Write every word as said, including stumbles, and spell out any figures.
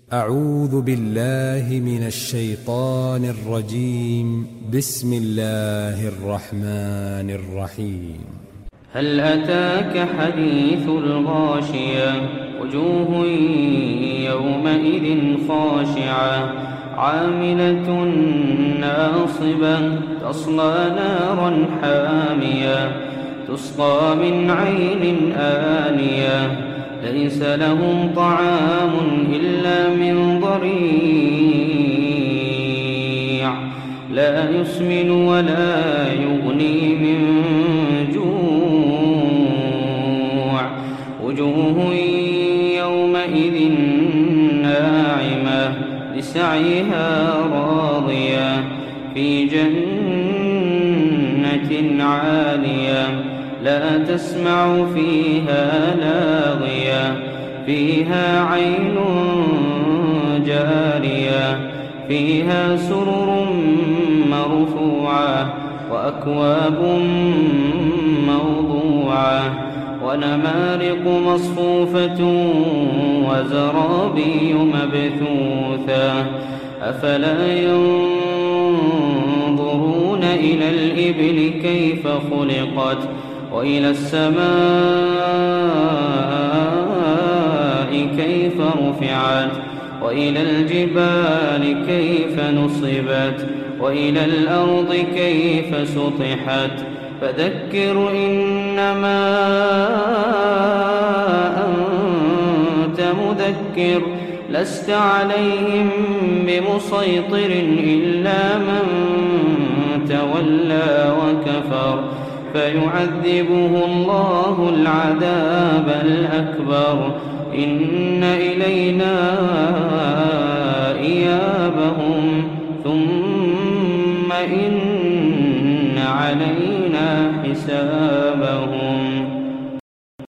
أعوذ بالله من الشيطان الرجيم. بسم الله الرحمن الرحيم. هل أتاك حديث الغاشية وجوه يومئذ خاشعة عاملة ناصبة تصلى نارا حامية تسقى من عين آنية ليس لهم طعام إلا من ضريع لا يسمن ولا يغني من جوع وجوه يومئذ ناعمة لسعيها راضية في جنة عالية لا تسمع فيها لاغية فيها عين جارية فيها سرر مرفوعة وأكواب موضوعة ونمارق مصفوفة وزرابي مبثوثة أفلا ينظرون إلى الإبل كيف خلقت وإلى السماء كيف رفعت وإلى الجبال كيف نصبت وإلى الأرض كيف سطحت فذكر إنما أنت مذكر لست عليهم بمسيطر إلا من تولى وكفر فيعذبه الله العذاب الأكبر إن إلينا إيابهم ثم إن علينا حسابهم.